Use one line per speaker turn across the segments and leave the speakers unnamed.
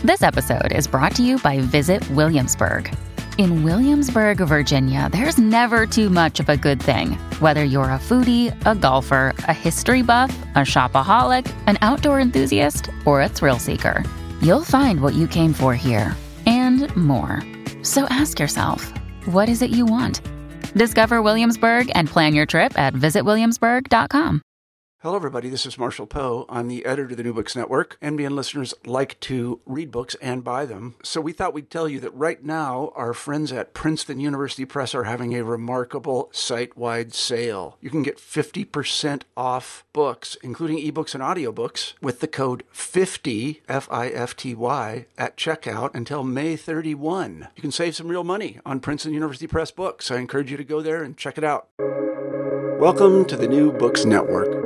This episode is brought to you by Visit Williamsburg. In Williamsburg, Virginia, there's never too much of a good thing. Whether you're a foodie, a golfer, a history buff, a shopaholic, an outdoor enthusiast, or a thrill seeker, you'll find what you came for here and more. So ask yourself, what is it you want? Discover Williamsburg and plan your trip at visitwilliamsburg.com.
Hello, everybody. This is Marshall Poe. I'm the editor of the New Books Network. NBN listeners like to read books and buy them. So we thought we'd tell you that right now, our friends at Princeton University Press are having a remarkable site-wide sale. You can get 50% off books, including ebooks and audiobooks, with the code 50, F-I-F-T-Y, at checkout until May 31. You can save some real money on Princeton University Press books. I encourage you to go there and check it out. Welcome to the New Books Network.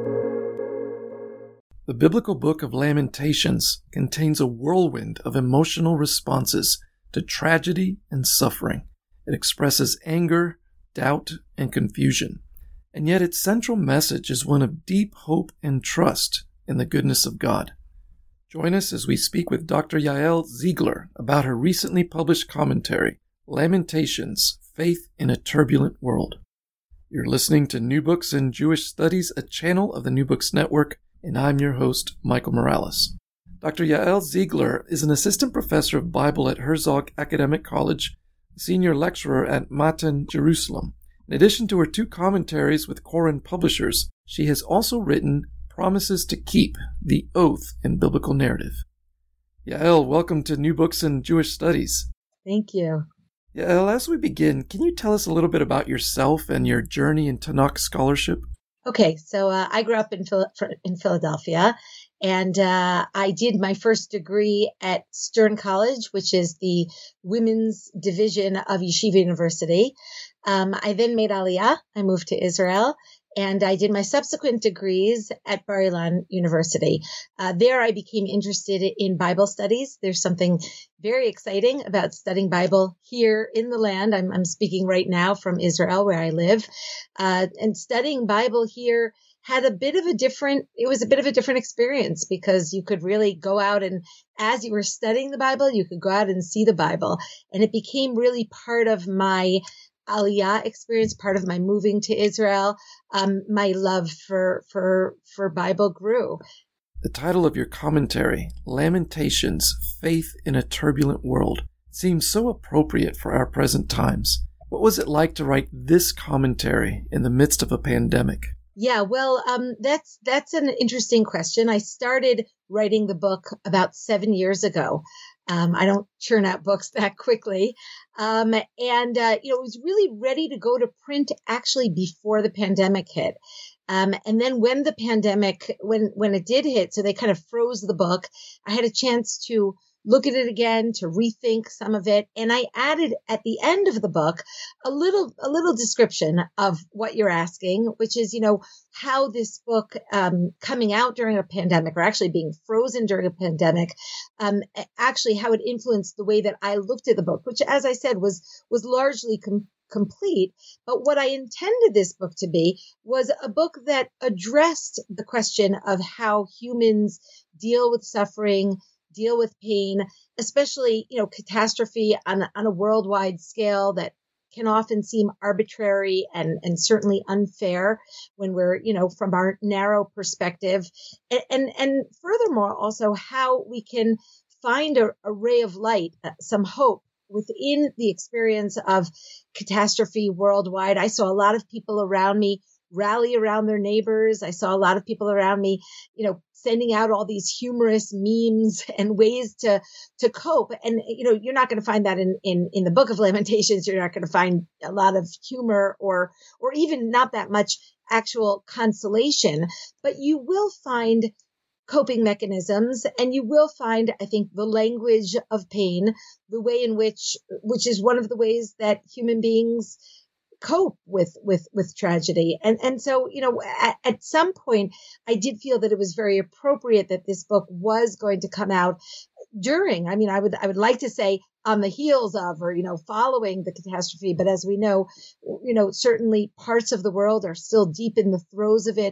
The biblical book of Lamentations contains a whirlwind of emotional responses to tragedy and suffering. It expresses anger, doubt, and confusion. And yet its central message is one of deep hope and trust in the goodness of God. Join us as we speak with Dr. Yael Ziegler about her recently published commentary, Lamentations, Faith in a Turbulent World. You're listening to New Books in Jewish Studies, a channel of the New Books Network, and I'm your host, Michael Morales. Dr. Yael Ziegler is an assistant professor of Bible at Herzog Academic College, a senior lecturer at Matan, Jerusalem. In addition to her two commentaries with Koren Publishers, she has also written Promises to Keep, the Oath in Biblical Narrative. Yael, welcome to New Books in Jewish Studies.
Thank you.
Yael, as we begin, can you tell us a little bit about yourself and your journey in Tanakh scholarship?
Okay, so I grew up in Philadelphia, and I did my first degree at Stern College, which is the women's division of Yeshiva University. I then made Aliyah. I moved to Israel, and I did my subsequent degrees at Bar Ilan University. There I became interested in Bible studies. There's something very exciting about studying Bible here in the land. I'm speaking right now from Israel, where I live. And studying Bible here had a bit of a different experience, because you could really go out and, as you were studying the Bible, you could go out and see the Bible. And it became really part of my Aliyah experience, part of my moving to Israel. My love for Bible grew.
The title of your commentary, Lamentations, Faith in a Turbulent World, seems so appropriate for our present times. What was it like to write this commentary in the midst of a pandemic?
Yeah, well, that's an interesting question. I started writing the book about 7 years ago. I don't churn out books that quickly. It was really ready to go to print actually before the pandemic hit. And then when the pandemic, when it did hit, so they kind of froze the book, I had a chance to look at it again, to rethink some of it. And I added at the end of the book a little description of what you're asking, which is, how this book coming out during a pandemic, or actually being frozen during a pandemic, actually how it influenced the way that I looked at the book, which, as I said, was largely complete. But what I intended this book to be was a book that addressed the question of how humans deal with suffering, deal with pain, especially, catastrophe on a worldwide scale that can often seem arbitrary and certainly unfair when we're, from our narrow perspective. And furthermore, also how we can find a ray of light, some hope within the experience of catastrophe worldwide. I saw a lot of people around me rally around their neighbors. I saw a lot of people around me, sending out all these humorous memes and ways to cope. And, you're not going to find that in the Book of Lamentations. You're not going to find a lot of humor or even not that much actual consolation, but you will find coping mechanisms, and you will find, I think, the language of pain, the way in which is one of the ways that human beings cope with tragedy. And so, at some point, I did feel that it was very appropriate that this book was going to come out during, I would like to say on the heels of, or, following the catastrophe. But as we know, certainly parts of the world are still deep in the throes of it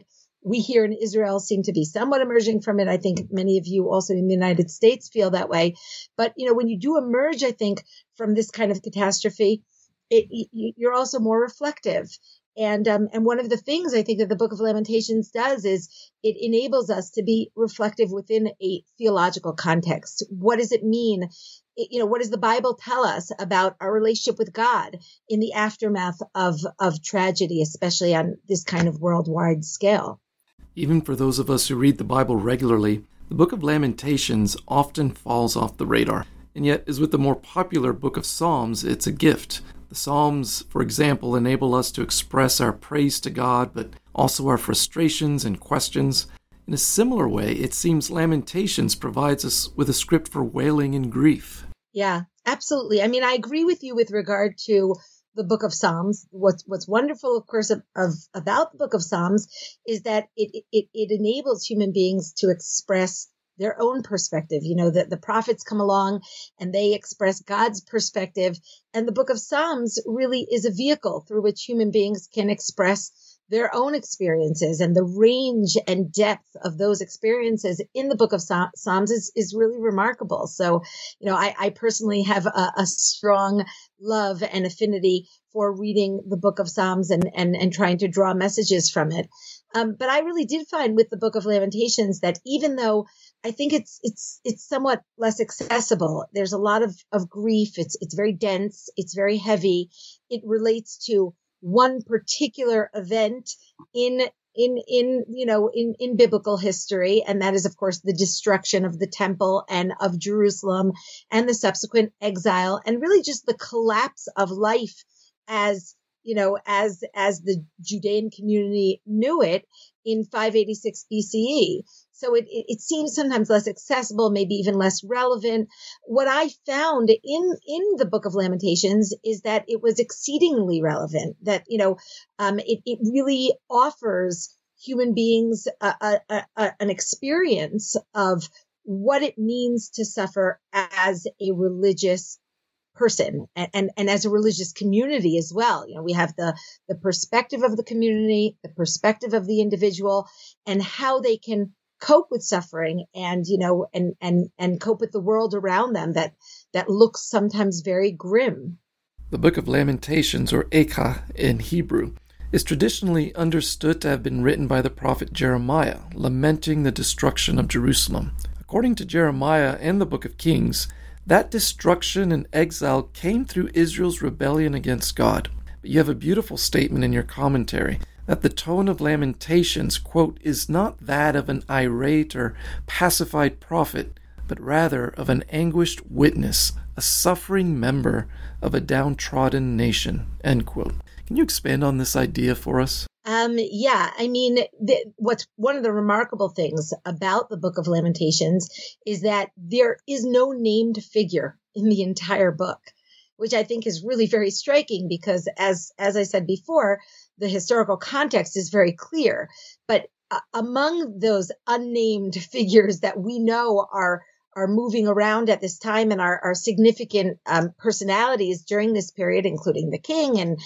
We here in Israel seem to be somewhat emerging from it. I think many of you also in the United States feel that way. But, when you do emerge, I think, from this kind of catastrophe, you're also more reflective. And one of the things I think that the Book of Lamentations does is it enables us to be reflective within a theological context. What does it mean? What does the Bible tell us about our relationship with God in the aftermath of tragedy, especially on this kind of worldwide scale?
Even for those of us who read the Bible regularly, the Book of Lamentations often falls off the radar. And yet, as with the more popular Book of Psalms, it's a gift. The Psalms, for example, enable us to express our praise to God, but also our frustrations and questions. In a similar way, it seems Lamentations provides us with a script for wailing and grief.
Yeah, absolutely. I mean, I agree with you with regard to the Book of Psalms. What's wonderful, of course, about the Book of Psalms is that it enables human beings to express their own perspective. The prophets come along and they express God's perspective. And the Book of Psalms really is a vehicle through which human beings can express their own experiences, and the range and depth of those experiences in the Book of Psalms is really remarkable. So, I personally have a strong love and affinity for reading the Book of Psalms and trying to draw messages from it. But I really did find with the Book of Lamentations that even though I think it's somewhat less accessible, there's a lot of grief. It's very dense. It's very heavy. It relates to one particular event in biblical history. And that is, of course, the destruction of the temple and of Jerusalem and the subsequent exile, and really just the collapse of life as the Judean community knew it in 586 BCE. So it seems sometimes less accessible, maybe even less relevant. What I found in the Book of Lamentations is that it was exceedingly relevant, that, it really offers human beings an experience of what it means to suffer as a religious person and as a religious community as well. We have the perspective of the community, the perspective of the individual, and how they can cope with suffering and cope with the world around them that looks sometimes very grim.
The Book of Lamentations, or Eicha in Hebrew, is traditionally understood to have been written by the prophet Jeremiah, lamenting the destruction of Jerusalem. According to Jeremiah and the Book of Kings, that destruction and exile came through Israel's rebellion against God. But you have a beautiful statement in your commentary that the tone of Lamentations, quote, is not that of an irate or pacified prophet, but rather of an anguished witness, a suffering member of a downtrodden nation, end quote. Can you expand on this idea for us?
Yeah, I mean, what's one of the remarkable things about the Book of Lamentations is that there is no named figure in the entire book, which I think is really very striking because, as I said before, the historical context is very clear. But among those unnamed figures that we know are moving around at this time and are significant personalities during this period, including the king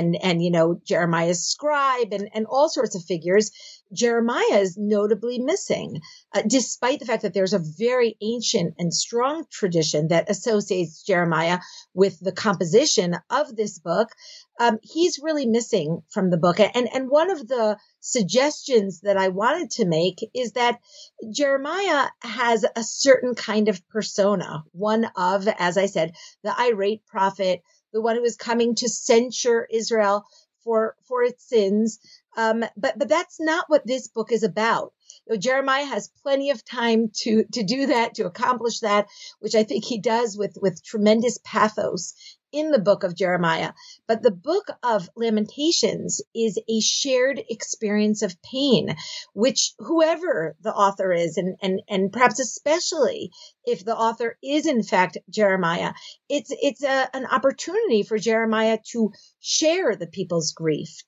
and Jeremiah's scribe and all sorts of figures, Jeremiah is notably missing, despite the fact that there's a very ancient and strong tradition that associates Jeremiah with the composition of this book. He's really missing from the book. And one of the suggestions that I wanted to make is that Jeremiah has a certain kind of persona, one of, as I said, the irate prophet, the one who is coming to censure Israel for its sins. But that's not what this book is about. Jeremiah has plenty of time to do that, to accomplish that, which I think he does with tremendous pathos in the book of Jeremiah. But the book of Lamentations is a shared experience of pain, which whoever the author is, and perhaps especially if the author is in fact Jeremiah, it's an opportunity for Jeremiah to share the people's grief,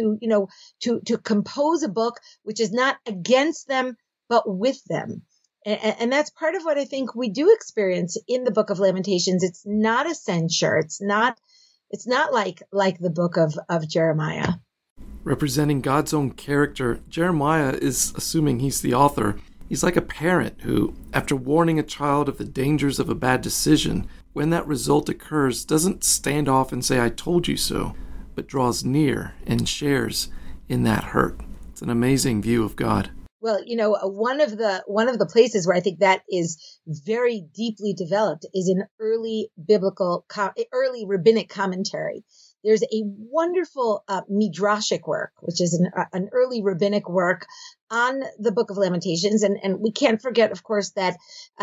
to compose a book which is not against them, but with them. And that's part of what I think we do experience in the Book of Lamentations. It's not a censure. It's not like the book of Jeremiah.
Representing God's own character, Jeremiah is assuming he's the author. He's like a parent who, after warning a child of the dangers of a bad decision, when that result occurs, doesn't stand off and say, "I told you so," but draws near and shares in that hurt. It's an amazing view of God.
Well, one of the places where I think that is very deeply developed is in early rabbinic commentary. There's a wonderful midrashic work, which is an early rabbinic work on the Book of Lamentations, and we can't forget, of course, that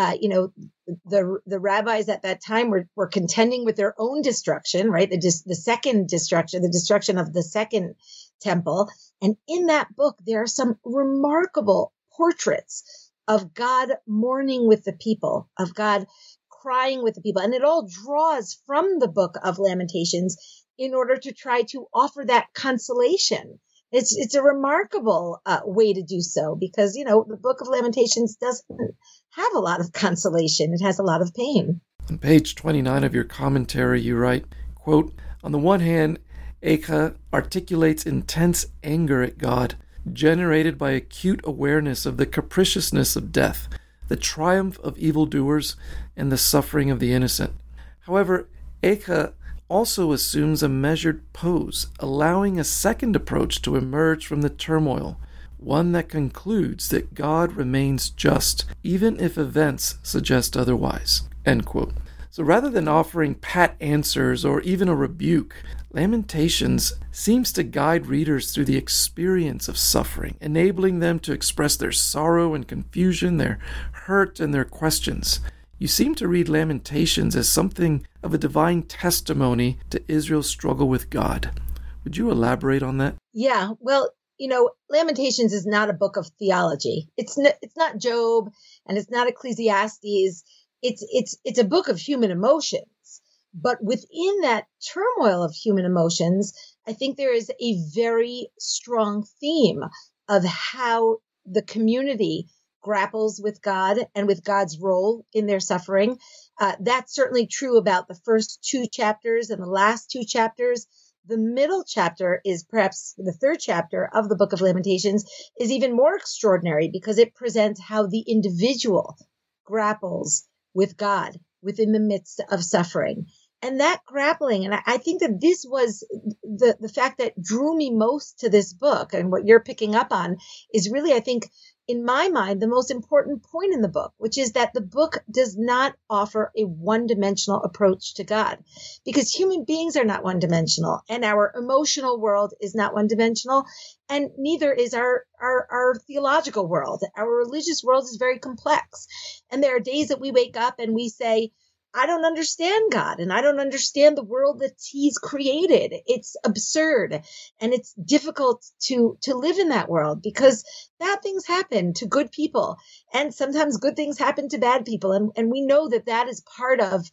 the rabbis at that time were contending with their own destruction, right? The second destruction, the destruction of the second temple, and in that book there are some remarkable portraits of God mourning with the people, of God crying with the people, and it all draws from the Book of Lamentations in order to try to offer that consolation. It's a remarkable way to do so because, the Book of Lamentations doesn't have a lot of consolation. It has a lot of pain.
On page 29 of your commentary, you write, quote, "On the one hand, Eicha articulates intense anger at God, generated by acute awareness of the capriciousness of death, the triumph of evildoers, and the suffering of the innocent. However, Eicha also assumes a measured pose, allowing a second approach to emerge from the turmoil, one that concludes that God remains just, even if events suggest otherwise." End quote. So rather than offering pat answers or even a rebuke, Lamentations seems to guide readers through the experience of suffering, enabling them to express their sorrow and confusion, their hurt and their questions. You seem to read Lamentations as something of a divine testimony to Israel's struggle with God. Would you elaborate on that?
Yeah, well, Lamentations is not a book of theology. It's not Job and it's not Ecclesiastes. It's a book of human emotions. But within that turmoil of human emotions, I think there is a very strong theme of how the community grapples with God and with God's role in their suffering. That's certainly true about the first two chapters and the last two chapters. The middle chapter is perhaps the third chapter of the Book of Lamentations is even more extraordinary because it presents how the individual grapples with God within the midst of suffering. And that grappling, and I think that this was the fact that drew me most to this book, and what you're picking up on is really, I think, in my mind, the most important point in the book, which is that the book does not offer a one-dimensional approach to God, because human beings are not one-dimensional, and our emotional world is not one-dimensional, and neither is our theological world. Our religious world is very complex, and there are days that we wake up and we say, I don't understand God, and I don't understand the world that He's created. It's absurd, and it's difficult to live in that world because bad things happen to good people, and sometimes good things happen to bad people, and we know that is part of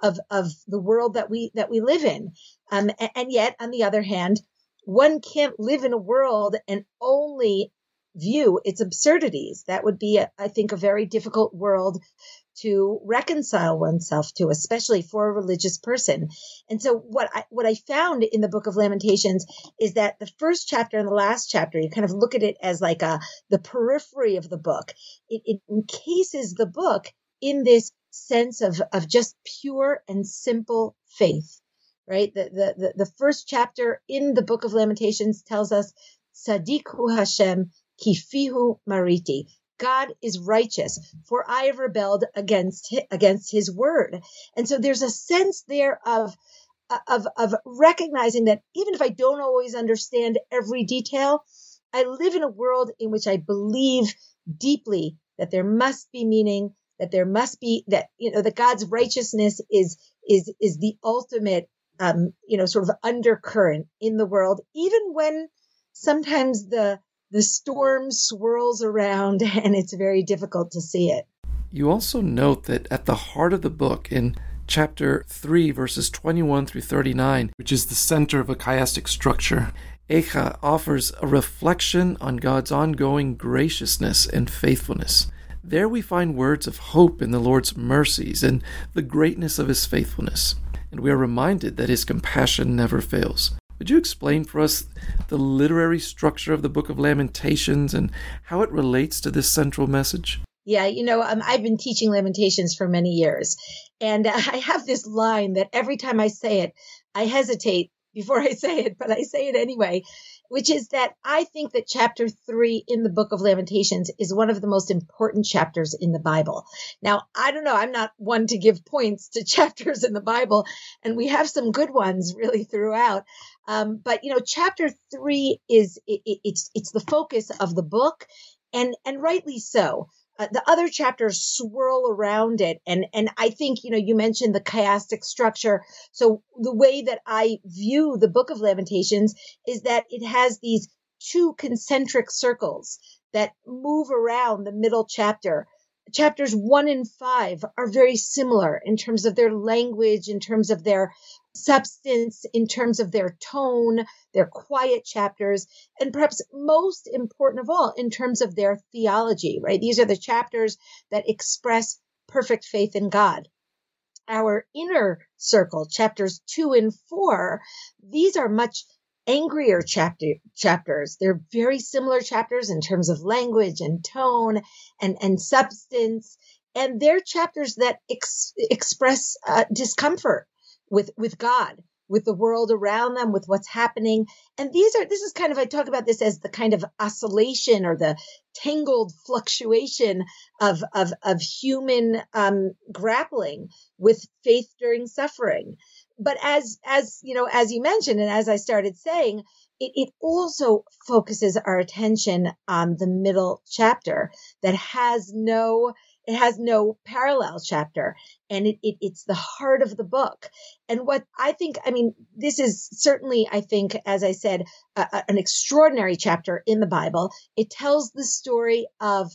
the world that we live in. And yet, on the other hand, one can't live in a world and only view its absurdities. That would be, I think, a very difficult world to reconcile oneself to, especially for a religious person. And so what I found in the Book of Lamentations is that the first chapter and the last chapter, you kind of look at it as like the periphery of the book. It encases the book in this sense of just pure and simple faith, right? The first chapter in the Book of Lamentations tells us, Sadiq hu Hashem, kifihu mariti. God is righteous, for I have rebelled against His word. And so there's a sense there of recognizing that even if I don't always understand every detail, I live in a world in which I believe deeply that there must be meaning, that there must be that God's righteousness is the ultimate sort of undercurrent in the world, even when sometimes the storm swirls around and it's very difficult to see it.
You also note that at the heart of the book, in chapter 3, verses 21 through 39, which is the center of a chiastic structure, Eicha offers a reflection on God's ongoing graciousness and faithfulness. There we find words of hope in the Lord's mercies and the greatness of His faithfulness. And we are reminded that His compassion never fails. Could you explain for us the literary structure of the Book of Lamentations and how it relates to this central message?
Yeah, I've been teaching Lamentations for many years, and I have this line that every time I say it, I hesitate before I say it, but I say it anyway, which is that I think that chapter 3 in the Book of Lamentations is one of the most important chapters in the Bible. Now, I don't know, I'm not one to give points to chapters in the Bible, and we have some good ones really throughout. But chapter 3 it's the focus of the book, and rightly so. The other chapters swirl around it. And I think, you mentioned the chiastic structure. So the way that I view the Book of Lamentations is that it has these two concentric circles that move around the middle chapter. Chapters 1 and 5 are very similar in terms of their language, in terms of their substance, in terms of their tone, their quiet chapters, and perhaps most important of all, in terms of their theology, right? These are the chapters that express perfect faith in God. Our inner circle, chapters 2 and 4, these are much angrier chapters. They're very similar chapters in terms of language and tone and substance. And they're chapters that express discomfort with God, with the world around them, with what's happening. And this is kind of, I talk about this as the kind of oscillation or the tangled fluctuation of human grappling with faith during suffering. But as you mentioned, and as I started saying, it also focuses our attention on the middle chapter that has no parallel chapter. And it's the heart of the book. And what I think, this is certainly, I think, as I said, an extraordinary chapter in the Bible. It tells the story of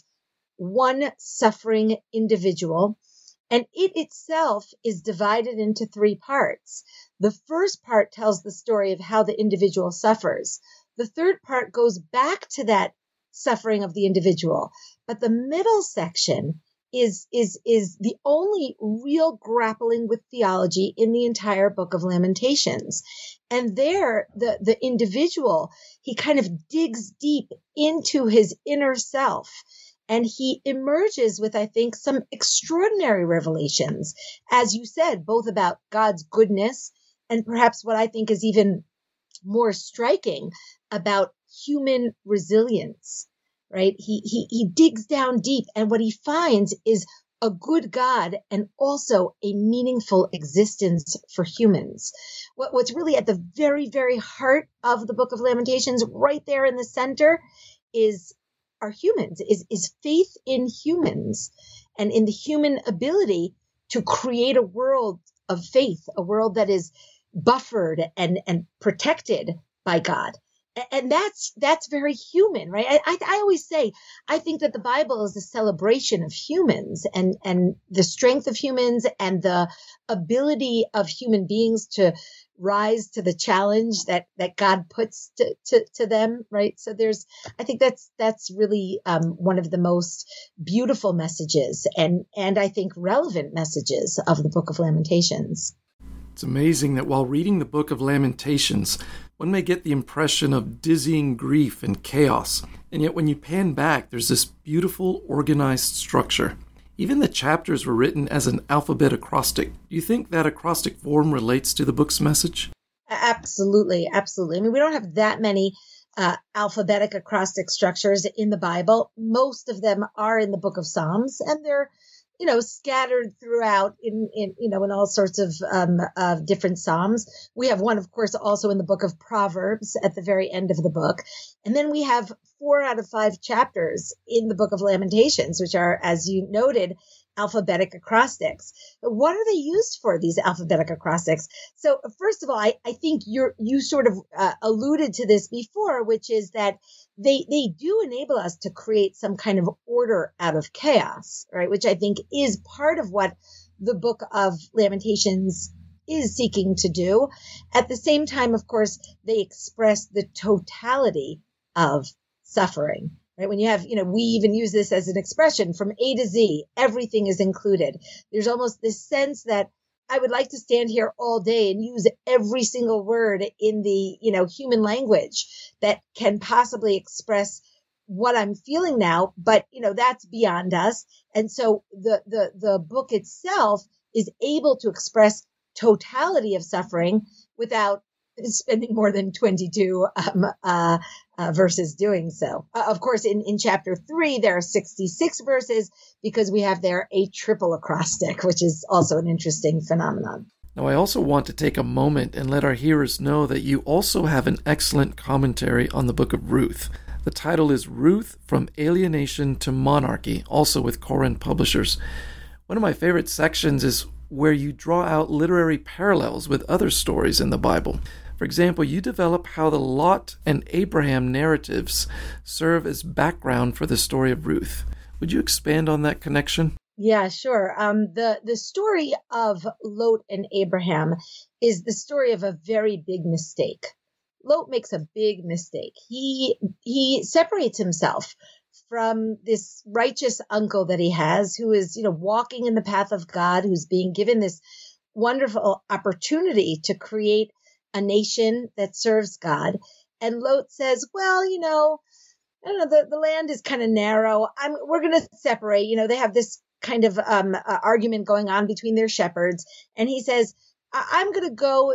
one suffering individual, and it itself is divided into 3 parts. The first part tells the story of how the individual suffers. The third part goes back to that suffering of the individual. But the middle section is the only real grappling with theology in the entire Book of Lamentations. And there, the individual, he kind of digs deep into his inner self, and he emerges with, I think, some extraordinary revelations, as you said, both about God's goodness and perhaps what I think is even more striking about human resilience. Right? He digs down deep, and what he finds is a good God and also a meaningful existence for humans. What's really at the very, very heart of the Book of Lamentations, right there in the center, is our humans, is faith in humans and in the human ability to create a world of faith, a world that is buffered and protected by God. And that's very human, right? I always say, I think that the Bible is a celebration of humans and the strength of humans and the ability of human beings to rise to the challenge that God puts to them, right? So I think that's really one of the most beautiful messages and I think relevant messages of the Book of Lamentations.
It's amazing that while reading the Book of Lamentations, one may get the impression of dizzying grief and chaos, and yet when you pan back, there's this beautiful, organized structure. Even the chapters were written as an alphabet acrostic. Do you think that acrostic form relates to the book's message?
Absolutely, absolutely. We don't have that many alphabetic acrostic structures in the Bible. Most of them are in the Book of Psalms, and they're scattered throughout in all sorts of different Psalms. We have one, of course, also in the Book of Proverbs at the very end of the book. And then we have 4 out of 5 chapters in the Book of Lamentations, which are, as you noted, alphabetic acrostics. What are they used for, these alphabetic acrostics? So first of all, I think you sort of alluded to this before, which is that they do enable us to create some kind of order out of chaos, right? Which I think is part of what the Book of Lamentations is seeking to do. At the same time, of course, they express the totality of suffering. Right? When you have, we even use this as an expression from A to Z, everything is included. There's almost this sense that I would like to stand here all day and use every single word in the, human language that can possibly express what I'm feeling now, but that's beyond us. And so the book itself is able to express totality of suffering without spending more than 22 verses doing so. Of course, in chapter 3, there are 66 verses because we have there a triple acrostic, which is also an interesting phenomenon.
Now, I also want to take a moment and let our hearers know that you also have an excellent commentary on the book of Ruth. The title is Ruth from Alienation to Monarchy, also with Koren Publishers. One of my favorite sections is where you draw out literary parallels with other stories in the Bible. For example, you develop how the Lot and Abraham narratives serve as background for the story of Ruth. Would you expand on that connection?
Yeah, sure. The story of Lot and Abraham is the story of a very big mistake. Lot makes a big mistake. He separates himself from this righteous uncle that he has, who is, walking in the path of God, who's being given this wonderful opportunity to create a nation that serves God. And Lot says, well, I don't know, the land is kind of narrow. We're going to separate. They have this kind of argument going on between their shepherds. And he says, I'm going to go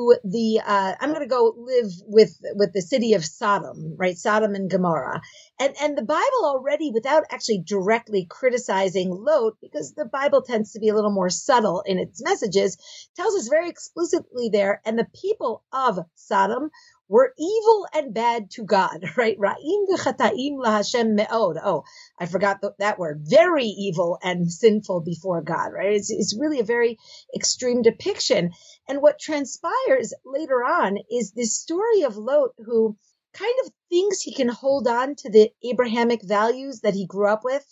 live with the city of Sodom, right? Sodom and Gomorrah. And the Bible already, without actually directly criticizing Lot, because the Bible tends to be a little more subtle in its messages, tells us very explicitly there, and the people of Sodom were evil and bad to God, right? Ra'im v'chata'im laHashem me'od. Oh, I forgot that word. Very evil and sinful before God, right? It's really a very extreme depiction. And what transpires later on is this story of Lot, who kind of thinks he can hold on to the Abrahamic values that he grew up with.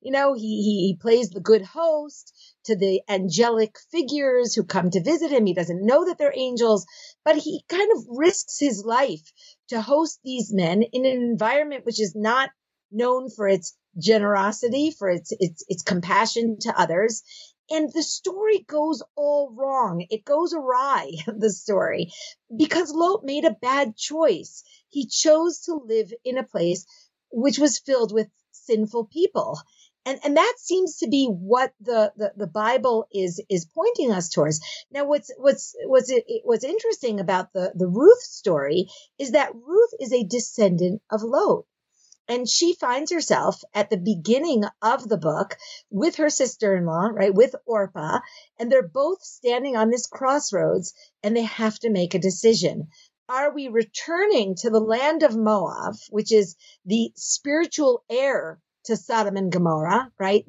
He plays the good host to the angelic figures who come to visit him. He doesn't know that they're angels, but he kind of risks his life to host these men in an environment which is not known for its generosity, for its compassion to others. And the story goes all wrong. It goes awry, the story, because Lot made a bad choice. He chose to live in a place which was filled with sinful people. And that seems to be what the Bible is pointing us towards. Now, what's interesting about the Ruth story is that Ruth is a descendant of Lot. And she finds herself at the beginning of the book with her sister-in-law, right, with Orpah, and they're both standing on this crossroads, and they have to make a decision. Are we returning to the land of Moab, which is the spiritual heir to Sodom and Gomorrah, right?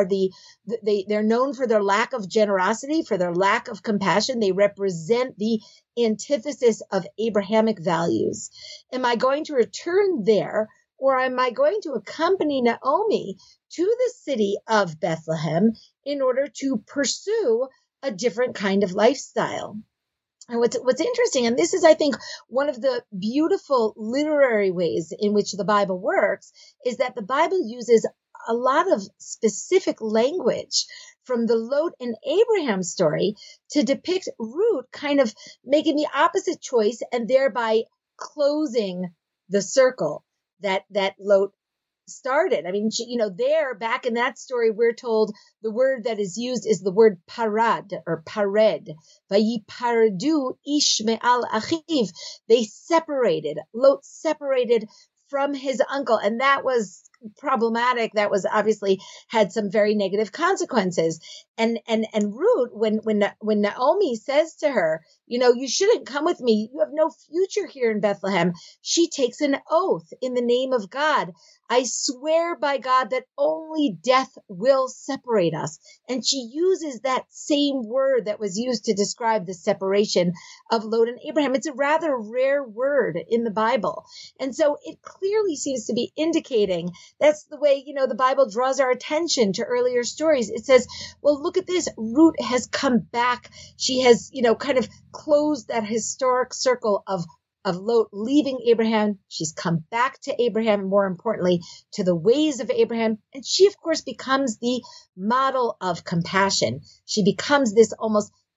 They're known for their lack of generosity, for their lack of compassion. They represent the antithesis of Abrahamic values. Am I going to return there, or am I going to accompany Naomi to the city of Bethlehem in order to pursue a different kind of lifestyle? And what's interesting, and this is, I think, one of the beautiful literary ways in which the Bible works, is that the Bible uses a lot of specific language from the Lot and Abraham story to depict Ruth kind of making the opposite choice and thereby closing the circle that Lot started. I mean, there, back in that story, we're told the word that is used is the word parad or pared. Vayiparadu ish me'al achiv. They separated. Lot separated from his uncle, and that was problematic. That was obviously had some very negative consequences. And Ruth, when Naomi says to her, you shouldn't come with me. You have no future here in Bethlehem. She takes an oath in the name of God. I swear by God that only death will separate us. And she uses that same word that was used to describe the separation of Lot and Abraham. It's a rather rare word in the Bible. And so it clearly seems to be indicating that's the way, the Bible draws our attention to earlier stories. It says, well, look at this. Ruth has come back. She has, kind of closed that historic circle of Lot leaving Abraham. She's come back to Abraham, and more importantly, to the ways of Abraham. And she, of course, becomes the model of compassion. She becomes this almost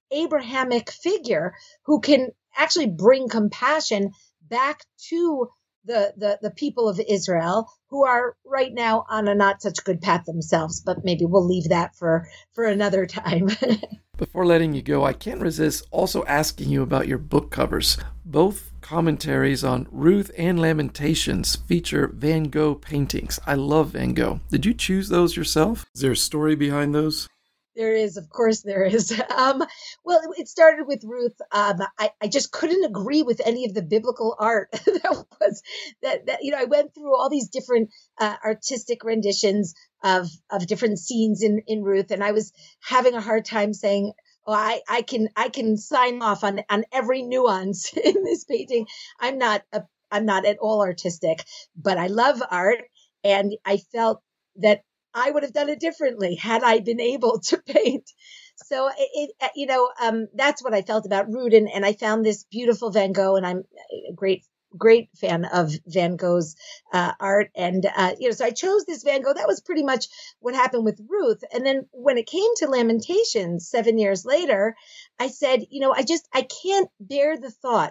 Abrahamic figure who can actually bring compassion back to the people of Israel, who are right now on a not such good path themselves. But maybe we'll leave that for another time.
Before letting you go, I can't resist also asking you about your book covers. Both commentaries on Ruth and Lamentations feature Van Gogh paintings. I love Van Gogh. Did you choose those yourself? Is there a story behind those?
There is, of course there is. Well, it started with Ruth. I just couldn't agree with any of the biblical art that I went through all these different artistic renditions of different scenes in Ruth, and I was having a hard time saying, oh, I can sign off on every nuance in this painting. I'm not at all artistic, but I love art, and I felt that I would have done it differently had I been able to paint. So that's what I felt about Ruth, and I found this beautiful Van Gogh, and I'm a great fan of Van Gogh's art, and so I chose this Van Gogh. That was pretty much what happened with Ruth, and then when it came to Lamentations 7 years later, I said, I can't bear the thought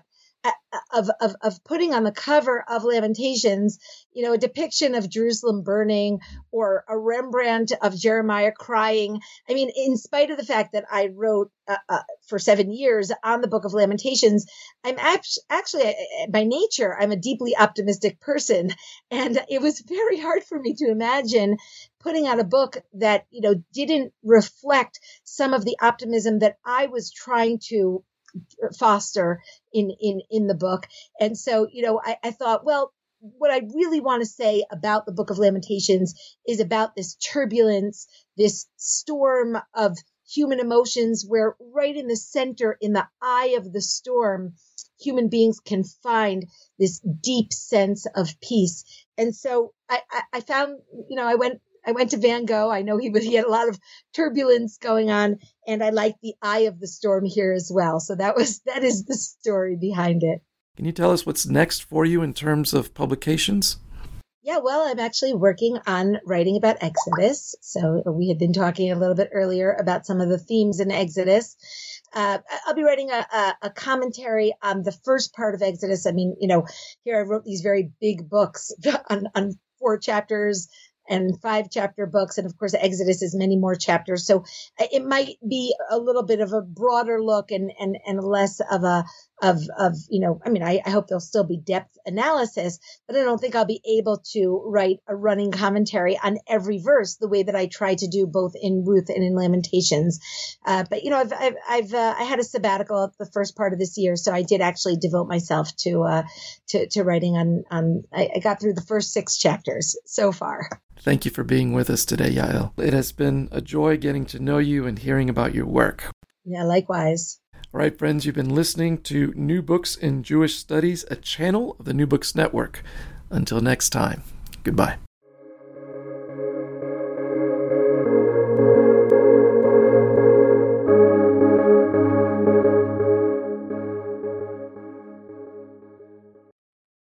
of putting on the cover of Lamentations, a depiction of Jerusalem burning or a Rembrandt of Jeremiah crying. I mean, in spite of the fact that I wrote for 7 years on the Book of Lamentations, I'm actually, by nature, I'm a deeply optimistic person. And it was very hard for me to imagine putting out a book that, didn't reflect some of the optimism that I was trying to foster in the book. And so, I thought, well, what I really want to say about the Book of Lamentations is about this turbulence, this storm of human emotions, where right in the center, in the eye of the storm, human beings can find this deep sense of peace. And so I found, I went to Van Gogh. I know he had a lot of turbulence going on, and I like the eye of the storm here as well. So that is the story behind it.
Can you tell us what's next for you in terms of publications?
Yeah, well, I'm actually working on writing about Exodus. So we had been talking a little bit earlier about some of the themes in Exodus. I'll be writing a commentary on the first part of Exodus. I mean, here I wrote these very big books on 4 chapters and 5-chapter books. And of course, Exodus is many more chapters. So it might be a little bit of a broader look and less of I hope there'll still be depth analysis, but I don't think I'll be able to write a running commentary on every verse the way that I try to do both in Ruth and in Lamentations. But I had a sabbatical the first part of this year, so I did actually devote myself to writing on. I got through the first 6 chapters so far.
Thank you for being with us today, Yael. It has been a joy getting to know you and hearing about your work.
Yeah, likewise.
All right, friends, you've been listening to New Books in Jewish Studies, a channel of the New Books Network. Until next time, goodbye.